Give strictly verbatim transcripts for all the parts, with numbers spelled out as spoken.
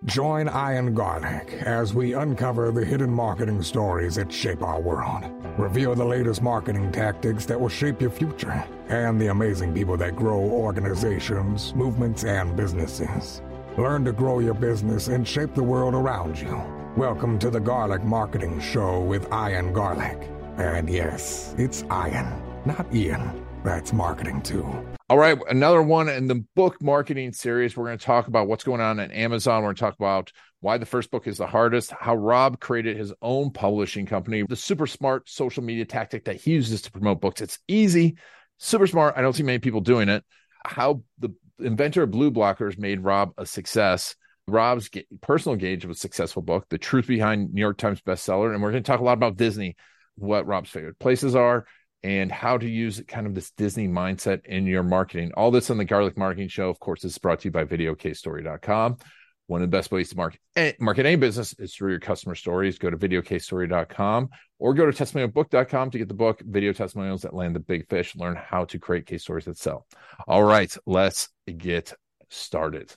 Join Ian Garlic as we uncover the hidden marketing stories that shape our world, reveal the latest marketing tactics that will shape your future, and the amazing people that grow organizations, movements, and businesses. Learn to grow your business and shape the world around you. Welcome to the Garlic Marketing Show with Ian Garlic. And yes, it's Ian, not Ian. That's marketing too. All right, another one in the book marketing series. We're going to talk about what's going on at Amazon. We're going to talk about why the first book is the hardest, how Rob created his own publishing company, the super smart social media tactic that he uses to promote books. It's easy, super smart. I don't see many people doing it. How the inventor of Blue Blockers made Rob a success. Rob's personal gauge of a successful book, the truth behind New York Times bestseller. And we're going to talk a lot about Disney, what Rob's favorite places are, and how to use kind of this Disney mindset in your marketing. All this on the Garlic Marketing Show. Of course, this is brought to you by video case story dot com. One of the best ways to market, market any business is through your customer stories. Go to video case story dot com or go to testimonial book dot com to get the book, Video Testimonials That Land the Big Fish. Learn how to create case stories that sell. All right, let's get started.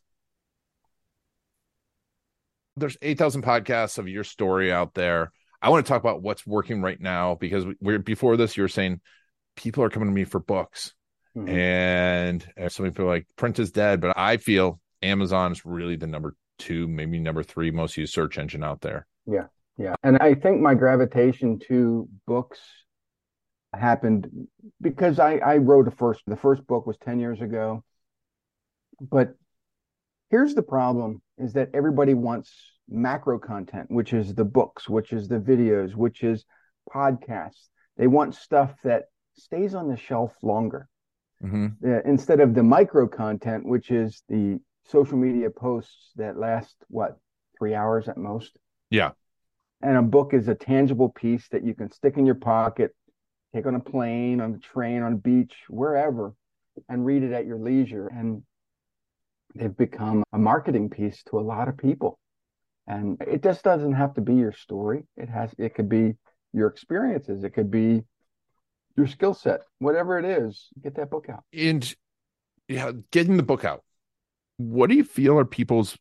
There's eight thousand podcasts of your story out there. I want to talk about what's working right now, because we're before this, you were saying people are coming to me for books. Mm-hmm. And some people are like, print is dead. But I feel Amazon is really the number two, maybe number three most used search engine out there. Yeah. Yeah. And I think my gravitation to books happened because I, I wrote a first, the first book was ten years ago. But here's the problem is that everybody wants macro content, which is the books, which is the videos, which is podcasts. They want stuff that stays on the shelf longer. Mm-hmm. uh, instead of the micro content, which is the social media posts that last, what, three hours at most? Yeah. And a book is a tangible piece that you can stick in your pocket, take on a plane, on a train, on a beach, wherever, and read it at your leisure. And they've become a marketing piece to a lot of people. And it just doesn't have to be your story. It has, it could be your experiences. It could be your skill set, whatever it is, get that book out. And yeah, getting the book out. What do you feel are people's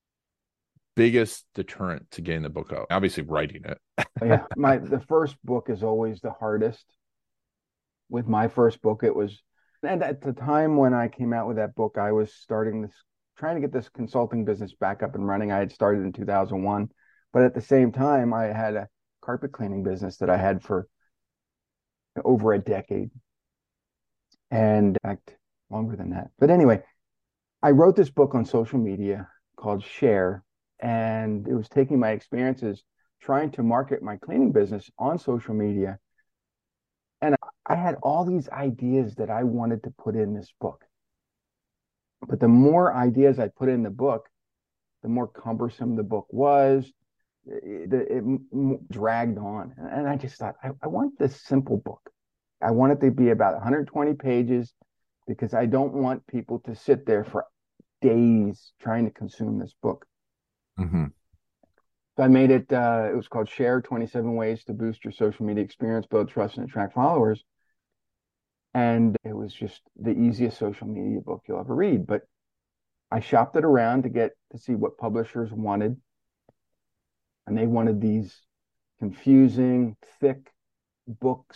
biggest deterrent to getting the book out? Obviously writing it. Yeah. My, the first book is always the hardest. With my first book, it was, and at the time when I came out with that book, I was starting this, trying to get this consulting business back up and running. I had started in two thousand one, but at the same time, I had a carpet cleaning business that I had for over a decade. And in fact, longer than that. But anyway, I wrote this book on social media called Share, and it was taking my experiences trying to market my cleaning business on social media. And I had all these ideas that I wanted to put in this book. But the more ideas I put in the book, the more cumbersome the book was. It, it, it dragged on. And I just thought, I, I want this simple book. I want it to be about one hundred twenty pages because I don't want people to sit there for days trying to consume this book. Mm-hmm. So I made it, uh, it was called Share, twenty-seven Ways to Boost Your Social Media Experience, Build Trust, and Attract Followers. And it was just the easiest social media book you'll ever read. But I shopped it around to get to see what publishers wanted. And they wanted these confusing, thick books.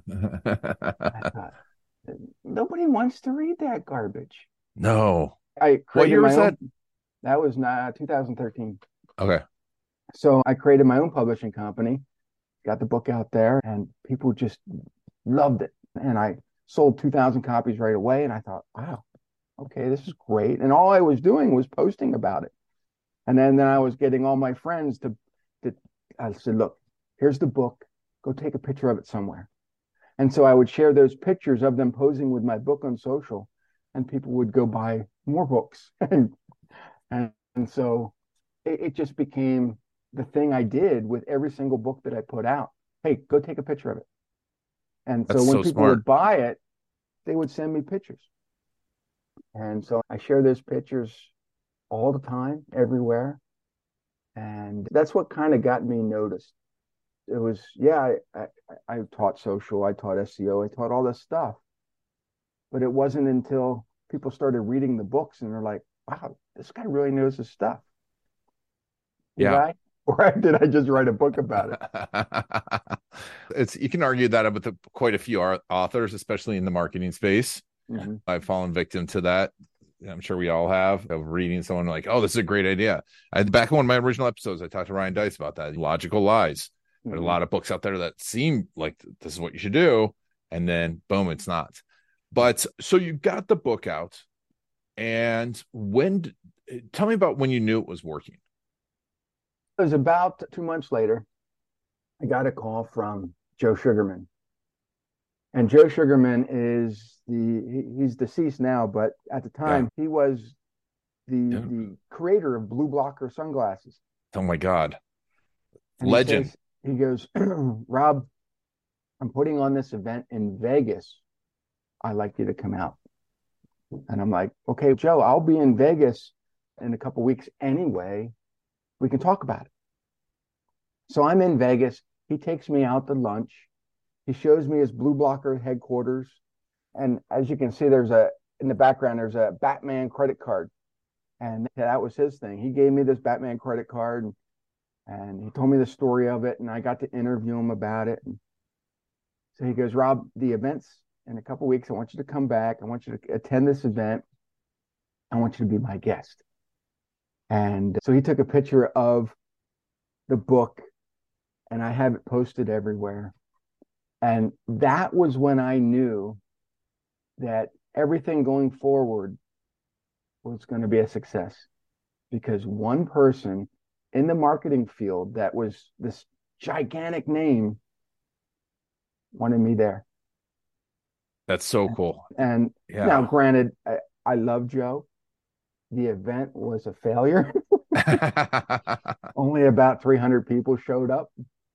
I thought, nobody wants to read that garbage. No. I what year was that? Own, that was uh, two thousand thirteen. Okay. So I created my own publishing company, got the book out there, and people just loved it. And I sold two thousand copies right away. And I thought, wow, okay, this is great. And all I was doing was posting about it. And then, then I was getting all my friends to, to, I said, look, here's the book. Go take a picture of it somewhere. And so I would share those pictures of them posing with my book on social, and people would go buy more books. and, and, and so it, it just became the thing I did with every single book that I put out. Hey, go take a picture of it. And so That's when so people smart. would buy it, they would send me pictures. And so I share those pictures all the time, everywhere. And that's what kind of got me noticed. It was, yeah, I, I, I taught social, I taught S E O, I taught all this stuff. But it wasn't until people started reading the books and they're like, wow, this guy really knows his stuff. Did Yeah. I? Or did I just write a book about it? It's you can argue that with the, quite a few authors, especially in the marketing space. Mm-hmm. I've fallen victim to that. I'm sure we all have, of reading someone like, oh, this is a great idea. I back in one of my original episodes, I talked to Ryan Deiss about that. Logical lies. Mm-hmm. There's a lot of books out there that seem like this is what you should do, and then boom, it's not. But so you got the book out, and when? Tell me about when you knew it was working. It was about two months later. I got a call from Joe Sugarman. And Joe Sugarman is the, he's deceased now, but at the time yeah. he was the yeah. the creator of Blue Blocker sunglasses. Oh my God. And Legend. He, says, he goes, Rob, I'm putting on this event in Vegas. I'd like you to come out. And I'm like, okay, Joe, I'll be in Vegas in a couple weeks anyway. We can talk about it. So I'm in Vegas. He takes me out to lunch. He shows me his Blue Blocker headquarters. And as you can see, there's a, in the background, there's a Batman credit card. And that was his thing. He gave me this Batman credit card and, and he told me the story of it. And I got to interview him about it. And so he goes, Rob, the event's in a couple weeks. I want you to come back. I want you to attend this event. I want you to be my guest. And so he took a picture of the book and I have it posted everywhere. And that was when I knew that everything going forward was going to be a success, because one person in the marketing field that was this gigantic name wanted me there. That's so cool. And yeah. Now, granted, I, I love Joe. The event was a failure. Only about three hundred people showed up.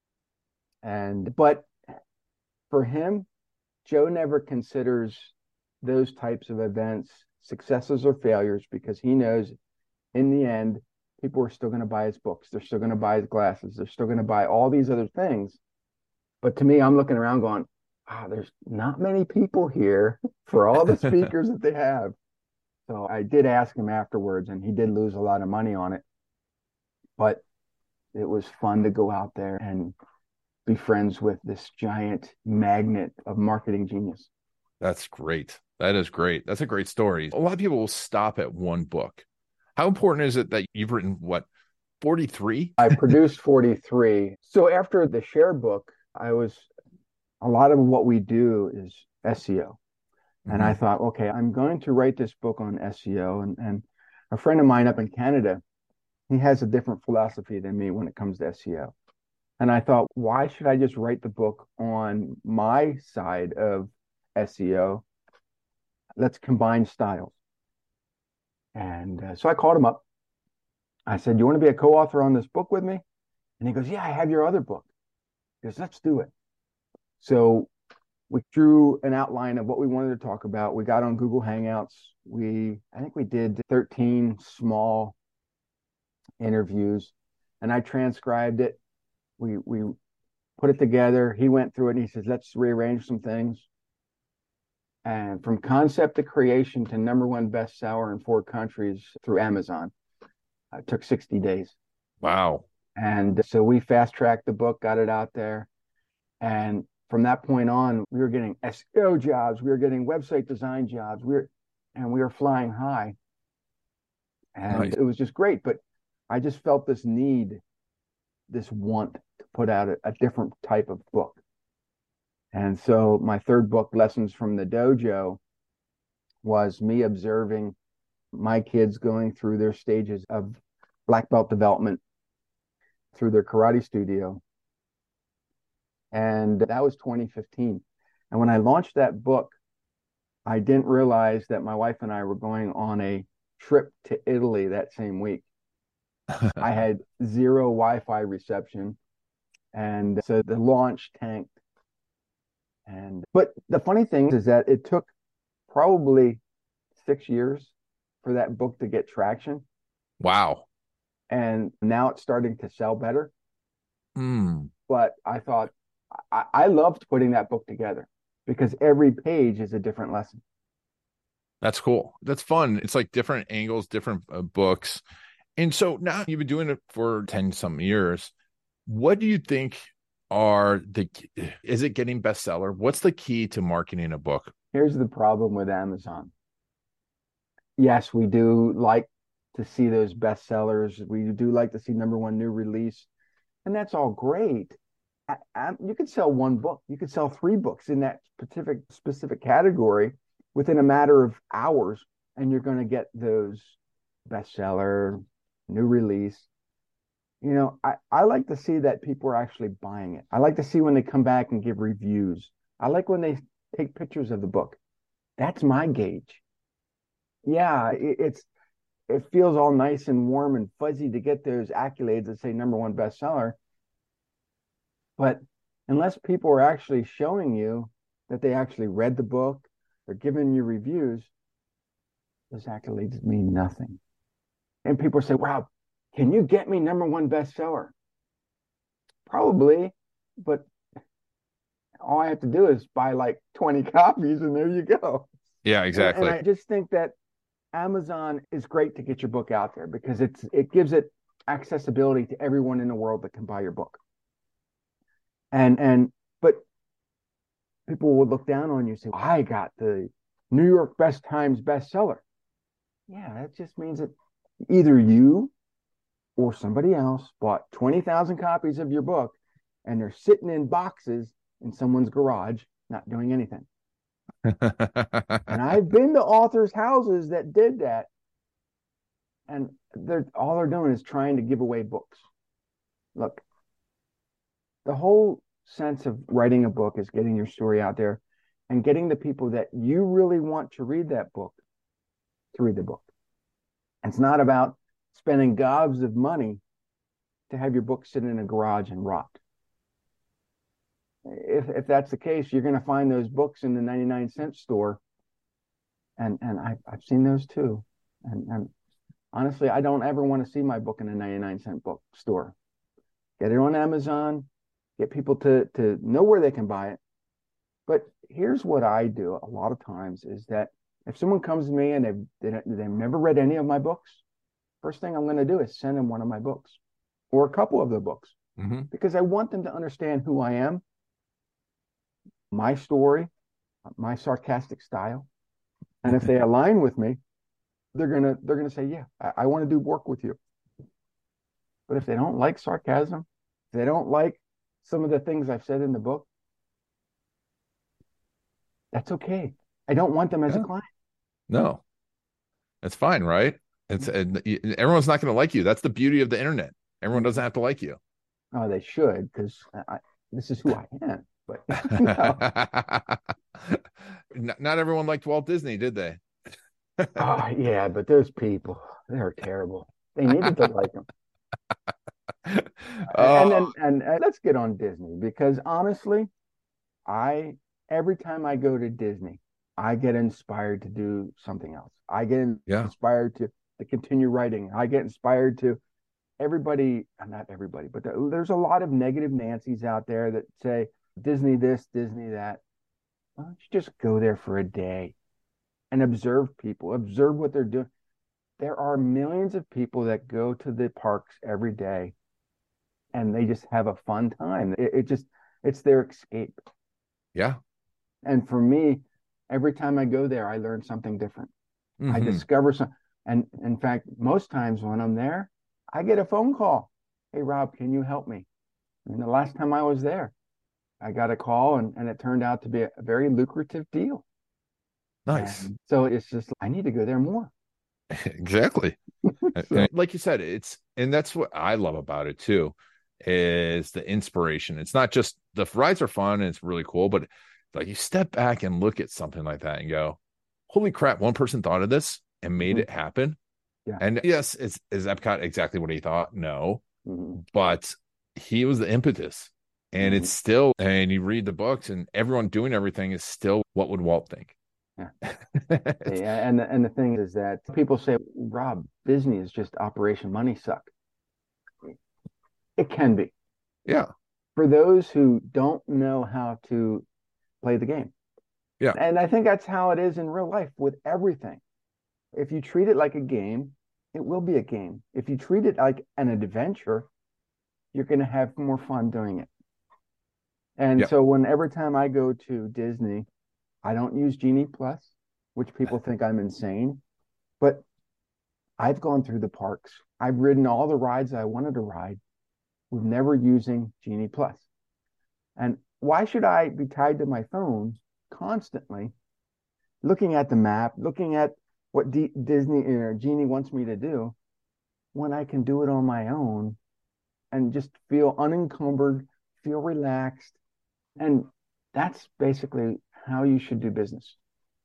And, but for him, Joe never considers those types of events successes or failures, because he knows in the end, people are still going to buy his books. They're still going to buy his glasses. They're still going to buy all these other things. But to me, I'm looking around going, wow, there's not many people here for all the speakers that they have. So I did ask him afterwards, and he did lose a lot of money on it. But it was fun to go out there and be friends with this giant magnet of marketing genius. That's great. That is great. That's a great story. A lot of people will stop at one book. How important is it that you've written, what, forty-three? I produced forty-three. So after the Share book, I was, a lot of what we do is S E O. And mm-hmm. I thought, okay, I'm going to write this book on S E O. And, and a friend of mine up in Canada, he has a different philosophy than me when it comes to S E O. And I thought, why should I just write the book on my side of S E O? Let's combine styles. And uh, so I called him up. I said, you want to be a co-author on this book with me? And he goes, yeah, I have your other book. He goes, let's do it. So we drew an outline of what we wanted to talk about. We got on Google Hangouts. We, I think we did thirteen small interviews, and I transcribed it. We we put it together. He went through it and he says, let's rearrange some things. And from concept to creation to number one bestseller in four countries through Amazon, uh, it took sixty days. Wow. And so we fast tracked the book, got it out there. And from that point on, we were getting S E O jobs. We were getting website design jobs. We were, and we were flying high. And nice. It was just great. But I just felt this need, this want to put out a, a different type of book. And so my third book, Lessons from the Dojo, was me observing my kids going through their stages of black belt development through their karate studio. And that was twenty fifteen. And when I launched that book, I didn't realize that my wife and I were going on a trip to Italy that same week. I had zero Wi-Fi reception. And so the launch tanked. And but the funny thing is that it took probably six years for that book to get traction. Wow. And now it's starting to sell better. Mm. But I thought, I, I loved putting that book together because every page is a different lesson. That's cool. That's fun. It's like different angles, different uh, books. And so now you've been doing it for ten some years. What do you think are the, is it getting bestseller? What's the key to marketing a book? Here's the problem with Amazon. Yes, we do like to see those bestsellers. We do like to see number one new release, and that's all great. I, I, you could sell one book. You could sell three books in that specific specific category within a matter of hours, and you're going to get those bestseller, new release. You know, I, I like to see that people are actually buying it. I like to see when they come back and give reviews. I like when they take pictures of the book. That's my gauge. Yeah, it, it's it feels all nice and warm and fuzzy to get those accolades that say number one bestseller. But unless people are actually showing you that they actually read the book, they're giving you reviews, those accolades mean nothing. And people say, wow, can you get me number one bestseller? Probably, but all I have to do is buy like twenty copies and there you go. Yeah, exactly. And, and I just think that Amazon is great to get your book out there because it's it gives it accessibility to everyone in the world that can buy your book. And and but people will look down on you and say, I got the New York Best Times bestseller. Yeah, that just means that either you or somebody else bought twenty thousand copies of your book and they're sitting in boxes in someone's garage, not doing anything. And I've been to authors' houses that did that. And they're all they're doing is trying to give away books. Look, the whole sense of writing a book is getting your story out there and getting the people that you really want to read that book to read the book. And it's not about spending gobs of money to have your book sit in a garage and rot. If if that's the case, you're going to find those books in the ninety-nine cent store. And and I, I've seen those too. And, and honestly, I don't ever want to see my book in a ninety-nine cent book store. Get it on Amazon, get people to, to know where they can buy it. But here's what I do a lot of times is that if someone comes to me and they've, they've never read any of my books, first thing I'm going to do is send them one of my books or a couple of the books mm-hmm. because I want them to understand who I am, my story, my sarcastic style. And if they align with me, they're going to, they're going to say, yeah, I, I want to do work with you. But if they don't like sarcasm, if they don't like some of the things I've said in the book, that's okay. I don't want them as yeah. a client. No, that's fine, right? It's and everyone's not going to like you. That's the beauty of the internet. Everyone doesn't have to like you. Oh, they should, because this is who I am. But not, not everyone liked Walt Disney, did they? Oh, yeah, but those people, they're terrible. They needed to like them. Oh. And then and, and let's get on Disney, because honestly, I every time I go to Disney, I get inspired to do something else. I get yeah. inspired to, to continue writing. I get inspired to everybody, not everybody, but there's a lot of negative Nancy's out there that say Disney this, Disney that. Why don't you just go there for a day and observe people, observe what they're doing? There are millions of people that go to the parks every day and they just have a fun time. It, it just, it's their escape. Yeah. And for me, every time I go there, I learn something different. Mm-hmm. I discover some, and in fact, most times when I'm there, I get a phone call. Hey, Rob, can you help me? And the last time I was there, I got a call and, and it turned out to be a, a very lucrative deal. Nice. And so it's just, I need to go there more. Exactly. So, like you said, it's, and that's what I love about it too, is the inspiration. It's not just the rides are fun and it's really cool, but like you step back and look at something like that and go, holy crap, one person thought of this and made mm-hmm. it happen. Yeah. And yes, is, is Epcot exactly what he thought? No, mm-hmm. but he was the impetus. And mm-hmm. it's still, and you read the books and everyone doing everything is still, what would Walt think? Yeah. yeah. And, the, and the thing is that people say, Rob, Disney is just Operation Money Suck. It can be. Yeah. For those who don't know how to play the game. Yeah. And I think that's how it is in real life with everything. If you treat it like a game, it will be a game. If you treat it like an adventure, you're going to have more fun doing it. And Yeah. so when every time I go to Disney, I don't use Genie Plus, which people think I'm insane, but I've gone through the parks. I've ridden all the rides I wanted to ride with never using Genie Plus. And why should I be tied to my phone constantly, looking at the map, looking at what D- Disney or Genie wants me to do, when I can do it on my own and just feel unencumbered, feel relaxed. And that's basically how you should do business.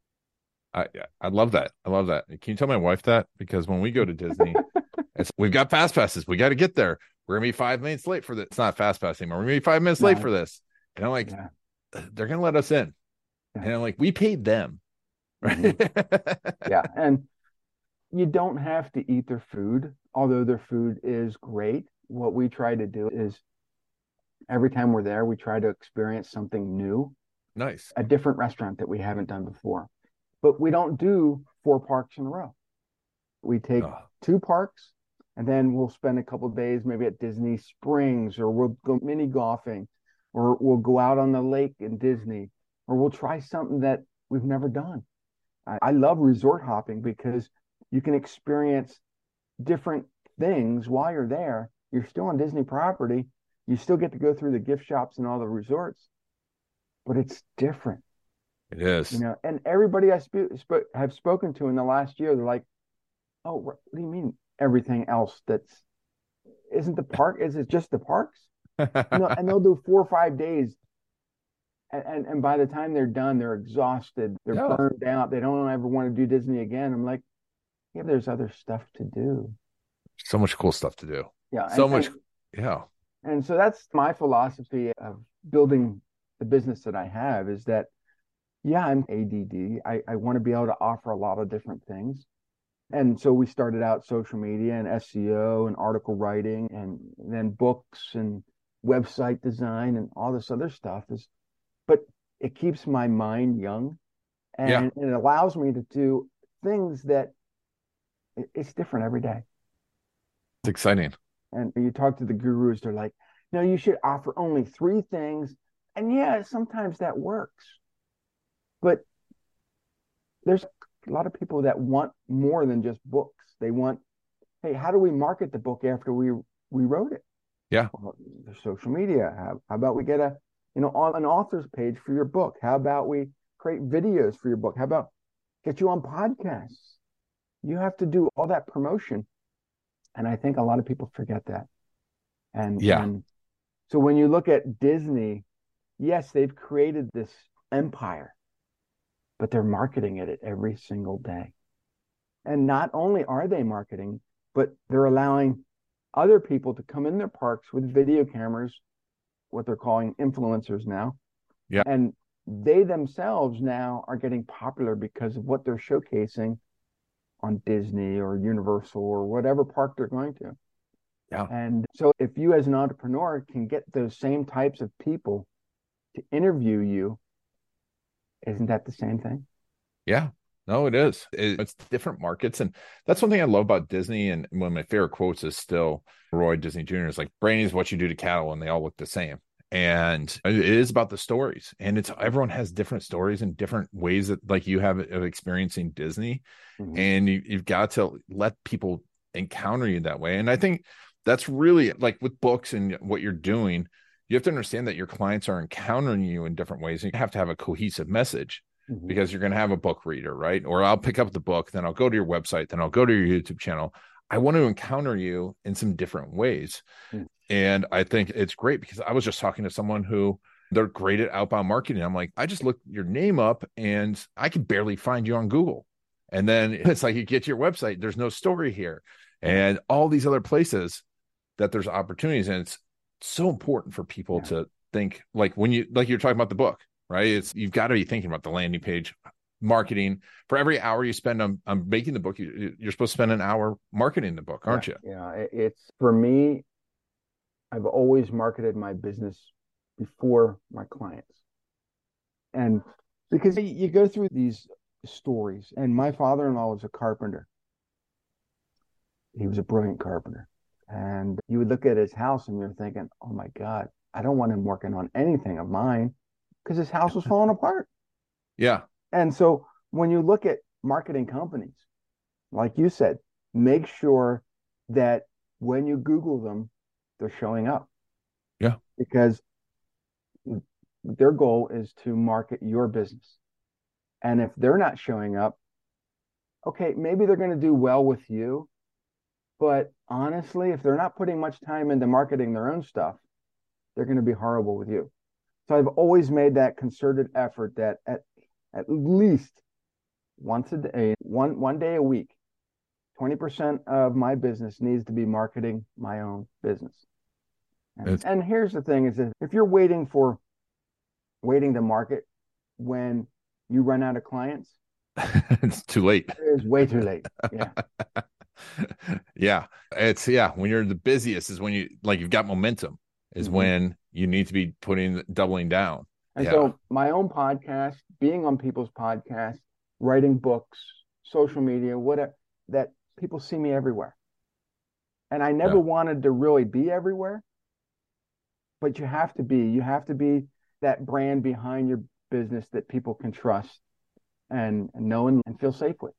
I I love that. I love that. Can you tell my wife that? Because when we go to Disney, it's we've got fast passes. We got to get there. We're gonna be five minutes late for this. It's not fast pass anymore. We're gonna be five minutes late No, for this. And I'm like, yeah, they're gonna let us in. yeah. And I'm like, we paid them. Right. Mm-hmm. Yeah. And you don't have to eat their food, although their food is great. What we try to do is every time we're there, we try to experience something new, Nice. a different restaurant that we haven't done before. But we don't do four parks in a row. We take Oh, two parks and then we'll spend a couple of days maybe at Disney Springs, or we'll go mini golfing, or we'll go out on the lake in Disney, or we'll try something that we've never done. I, I love resort hopping because you can experience different things while you're there. You're still on Disney property. You still get to go through the gift shops and all the resorts, but it's different, it is. you know. And everybody I sp- sp- have spoken to in the last year, they're like, "Oh, what do you mean everything else that's isn't the park? Is it just the parks?" You know, and they'll do four or five days, and, and and by the time they're done, they're exhausted, they're Yeah. burned out, they don't ever want to do Disney again. I'm like, yeah, there's other stuff to do. So much cool stuff to do. Yeah, So and, much. and Yeah. and so that's my philosophy of building the business that I have, is that, yeah, I'm A D D. I, I want to be able to offer a lot of different things. And so we started out social media and S E O and article writing, and then books and website design and all this other stuff is, but it keeps my mind young, Yeah. and it allows me to do things that it- it's different every day. It's exciting. And you talk to the gurus, they're like, no, you should offer only three things. And yeah, sometimes that works. But there's a lot of people that want more than just books. They want, hey, how do we market the book after we we wrote it? Yeah. Well, there's social media. How, how about we get a, you know, on an author's page for your book? How about we create videos for your book? How about get you on podcasts? You have to do all that promotion. And I think a lot of people forget that. And Yeah. and so when you look at Disney, yes, they've created this empire, but they're marketing it every single day. And not only are they marketing, but they're allowing other people to come in their parks with video cameras, what they're calling influencers now. Yeah. And they themselves now are getting popular because of what they're showcasing on Disney or Universal or whatever park they're going to. Yeah. And so if you as an entrepreneur can get those same types of people to interview you, isn't that the same thing? Yeah. No, it is. It, it's different markets. And that's one thing I love about Disney. And one of my favorite quotes is still Roy Disney Junior is like, brain is what you do to cattle, and they all look the same. And it is about the stories. And it's everyone has different stories and different ways that, like, you have of experiencing Disney. Mm-hmm. And you, you've got to let people encounter you that way. And I think that's really, like, with books and what you're doing, you have to understand that your clients are encountering you in different ways. And you have to have a cohesive message, mm-hmm. because you're going to have a book reader, right? Or I'll pick up the book, then I'll go to your website, then I'll go to your YouTube channel. I want to encounter you in some different ways. Mm-hmm. And I think it's great, because I was just talking to someone who they're great at outbound marketing. I'm like, I just looked your name up and I could barely find you on Google. And then it's like, you get to your website, there's no story here, and all these other places that there's opportunities. And it's so important for people yeah. to think, like, when you, like you're talking about the book, right? It's, you've got to be thinking about the landing page marketing. For every hour you spend on, on making the book, you, you're supposed to spend an hour marketing the book, aren't yeah, you? Yeah. It's, for me, I've always marketed my business before my clients. And because you go through these stories, and my father-in-law was a carpenter. He was a brilliant carpenter. And you would look at his house and you're thinking, oh my God, I don't want him working on anything of mine because his house was falling apart. Yeah. And so when you look at marketing companies, like you said, make sure that when you Google them, they're showing up. Yeah. Because their goal is to market your business. And if they're not showing up, okay, maybe they're going to do well with you. But honestly, if they're not putting much time into marketing their own stuff, they're going to be horrible with you. So I've always made that concerted effort that at at least once a day, one one day a week, twenty percent of my business needs to be marketing my own business. And, and here's the thing is that if you're waiting for waiting to market when you run out of clients, it's too late. It's way too late. Yeah. Yeah. It's yeah. When you're the busiest is when you like you've got momentum is mm-hmm. when you need to be putting doubling down. And yeah. so my own podcast, being on people's podcasts, writing books, social media, whatever, that people see me everywhere. And I never yeah. wanted to really be everywhere, but you have to be, you have to be that brand behind your business that people can trust and, and know and, and feel safe with.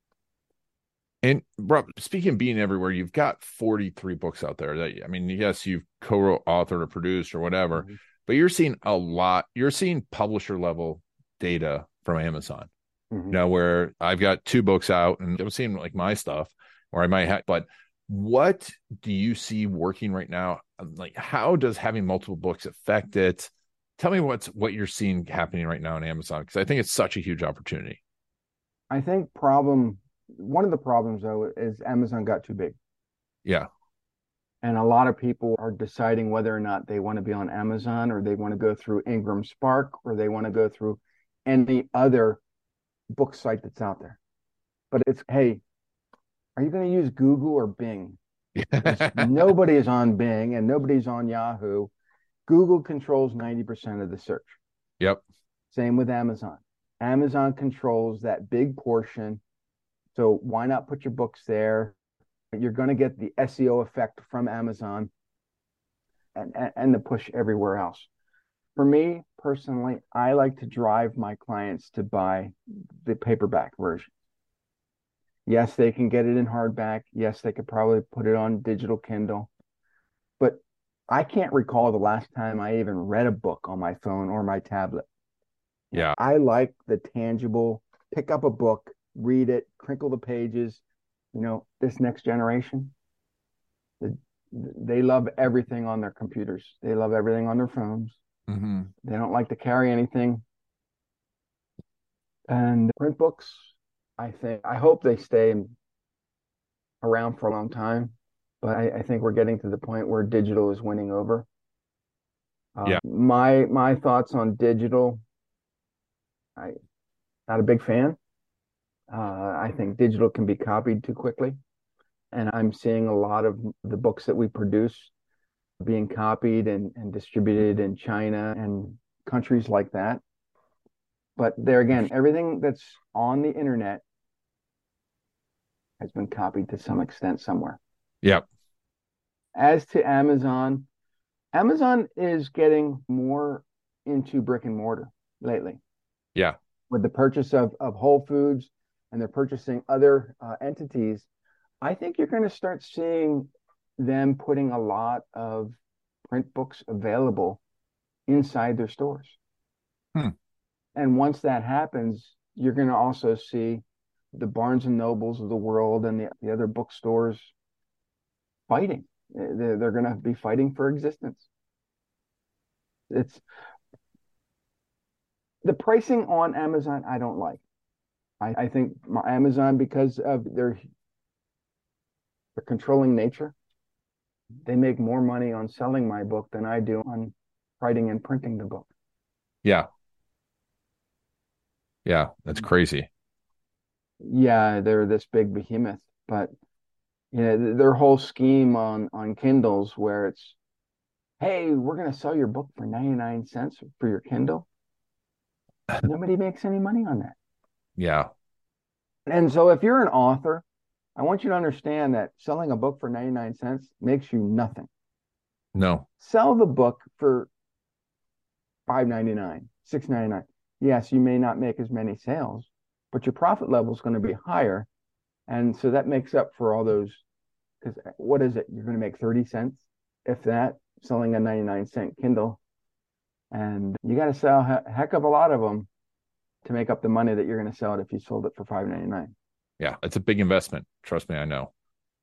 And Rob, speaking of being everywhere, you've got forty-three books out there that, I mean, yes, you've co-wrote, authored or produced or whatever, mm-hmm. but you're seeing a lot, you're seeing publisher level data from Amazon, mm-hmm. you know, where I've got two books out and I'm seeing like my stuff or I might have, but what do you see working right now? Like, how does having multiple books affect it? Tell me what's, what you're seeing happening right now on Amazon, because I think it's such a huge opportunity. I think problem, one of the problems though is Amazon got too big. Yeah. And a lot of people are deciding whether or not they want to be on Amazon or they want to go through Ingram Spark or they want to go through any other book site that's out there. But it's, hey, are you going to use Google or Bing? Nobody is on Bing and nobody's on Yahoo. Google controls ninety percent of the search. Yep. Same with Amazon. Amazon controls that big portion. So why not put your books there? You're going to get the S E O effect from Amazon and, and, and the push everywhere else. For me personally, I like to drive my clients to buy the paperback version. Yes, they can get it in hardback. Yes, they could probably put it on digital Kindle. But I can't recall the last time I even read a book on my phone or my tablet. Yeah. I like the tangible, pick up a book, read it, crinkle the pages. You know, this next generation, they love everything on their computers. They love everything on their phones. Mm-hmm. They don't like to carry anything. And print books, I think, I hope they stay around for a long time. But I, I think we're getting to the point where digital is winning over. Uh, yeah. My my thoughts on digital, I not a big fan. Uh, I think digital can be copied too quickly. And I'm seeing a lot of the books that we produce being copied and, and distributed in China and countries like that. But there again, everything that's on the internet has been copied to some extent somewhere. Yep. As to Amazon, Amazon is getting more into brick and mortar lately. Yeah. With the purchase of, of Whole Foods, and they're purchasing other uh, entities, I think you're going to start seeing them putting a lot of print books available inside their stores. Hmm. And once that happens, you're going to also see the Barnes and Nobles of the world and the, the other bookstores fighting. They're, they're going to be fighting for existence. It's the pricing on Amazon I don't like. I, I think Amazon, because of their their controlling nature, they make more money on selling my book than I do on writing and printing the book. Yeah. Yeah, that's crazy. Yeah, they're this big behemoth, but you know, their whole scheme on on Kindles where it's, hey, we're going to sell your book for ninety-nine cents for your Kindle. Nobody makes any money on that. Yeah. And so if you're an author I want you to understand that selling a book for ninety-nine cents makes you nothing. No. Sell the book for five ninety-nine, six ninety-nine. Yes, you may not make as many sales, but your profit level is going to be higher. And so that makes up for all those, because what is it? You're going to make thirty cents, if that, selling a ninety-nine cent Kindle. And you got to sell a heck of a lot of them to make up the money that you're going to sell it if you sold it for five ninety-nine. Yeah, it's a big investment. Trust me, I know.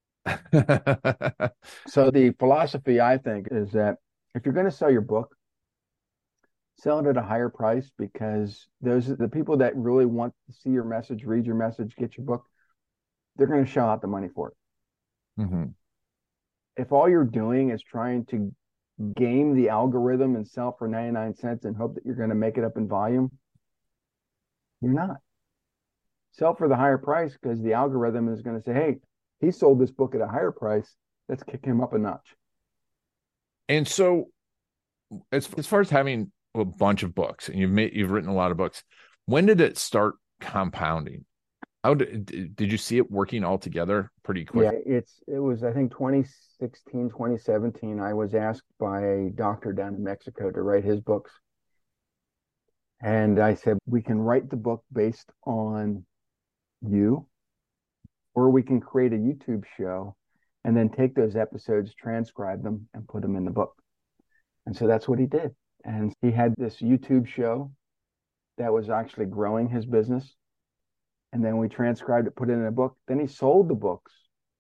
So the philosophy, I think, is that if you're going to sell your book, sell it at a higher price, because those are the people that really want to see your message, read your message, get your book. They're going to shell out the money for it. Mm-hmm. If all you're doing is trying to game the algorithm and sell for ninety-nine cents and hope that you're going to make it up in volume, you're not. Sell for the higher price, because the algorithm is going to say, hey, he sold this book at a higher price. Let's kick him up a notch. And so as, as far as having a bunch of books, and you've made, you've written a lot of books, when did it start compounding? How did, did you see it working all together pretty quick? Yeah, it's, it was, I think, twenty sixteen, twenty seventeen, I was asked by a doctor down in Mexico to write his books. And I said, we can write the book based on you, or we can create a YouTube show and then take those episodes, transcribe them, and put them in the book. And so that's what he did. And he had this YouTube show that was actually growing his business. And then we transcribed it, put it in a book. Then he sold the books.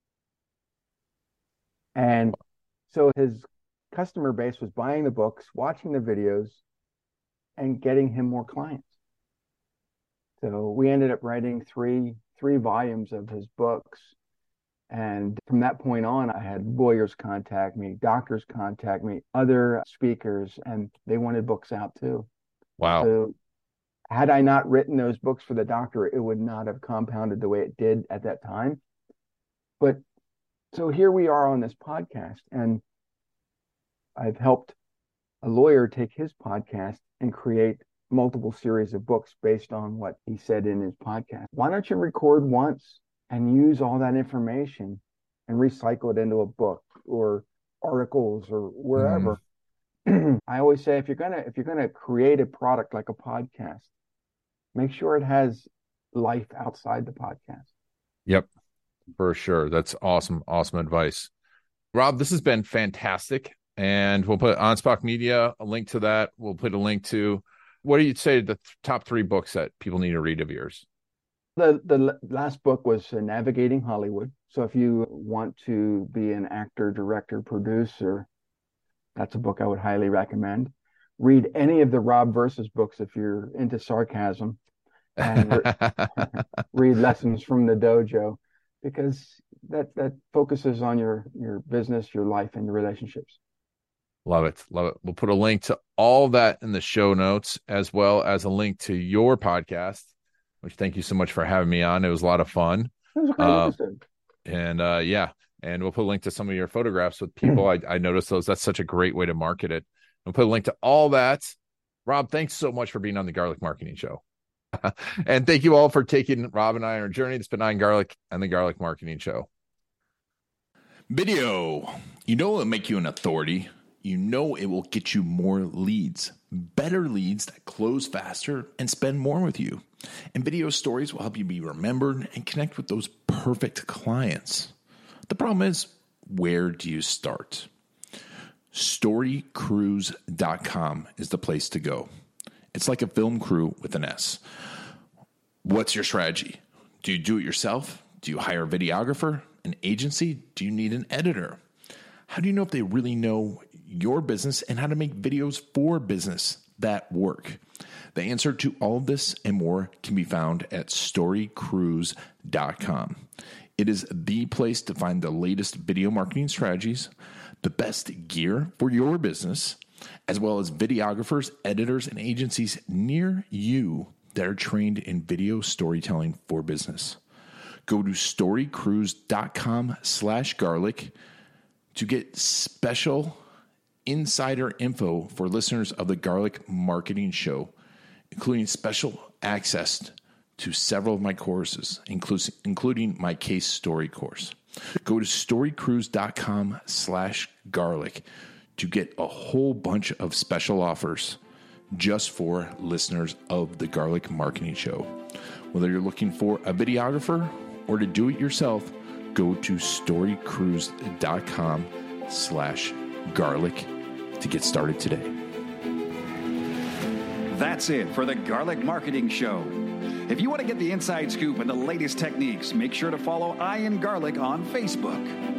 And so his customer base was buying the books, watching the videos, and getting him more clients. So we ended up writing three three volumes of his books. And from that point on, I had lawyers contact me, doctors contact me, other speakers, and they wanted books out too. Wow. So had I not written those books for the doctor, it would not have compounded the way it did at that time. But so here we are on this podcast, and I've helped a lawyer take his podcast and create multiple series of books based on what he said in his podcast. Why don't you record once and use all that information and recycle it into a book or articles or wherever? Mm. I always say, if you're gonna if you're gonna create a product like a podcast, make sure it has life outside the podcast. Yep, for sure. That's awesome, awesome advice. Rob, this has been fantastic. And we'll put OnSpock Media, a link to that. We'll put a link to, what do you say the th- top three books that people need to read of yours? The the last book was uh, Navigating Hollywood. So if you want to be an actor, director, producer, that's a book I would highly recommend. Read any of the Rob Versus books if you're into sarcasm, and re- read Lessons from the Dojo, because that that focuses on your your business, your life, and your relationships. Love it. Love it. We'll put a link to all that in the show notes, as well as a link to your podcast, which thank you so much for having me on. It was a lot of fun. It was a great uh, episode. And uh, yeah, and we'll put a link to some of your photographs with people. I, I noticed those. That's such a great way to market it. We'll put a link to all that. Rob, thanks so much for being on the Garlic Marketing Show. And thank you all for taking Rob and I on our journey. It's been Nine Garlic and the Garlic Marketing Show. Video. You know it'll make you an authority. You know it will get you more leads, better leads that close faster and spend more with you. And video stories will help you be remembered and connect with those perfect clients. The problem is, where do you start? story cruise dot com is the place to go. It's like a film crew with an S. What's your strategy? Do you do it yourself? Do you hire a videographer, an agency? Do you need an editor? How do you know if they really know your business and how to make videos for business that work? The answer to all of this and more can be found at story cruise dot com. It is the place to find the latest video marketing strategies, the best gear for your business, as well as videographers, editors, and agencies near you that are trained in video storytelling for business. Go to story cruise dot com slash garlic to get special insider info for listeners of the Garlic Marketing Show, including special access to several of my courses, including my case story course. Go to storycruise.com slash garlic to get a whole bunch of special offers just for listeners of the Garlic Marketing Show. Whether you're looking for a videographer or to do it yourself, go to storycruise.com slash garlic to get started today. That's it for the Garlic Marketing Show. If you want to get the inside scoop and the latest techniques, make sure to follow Ian Garlic on Facebook.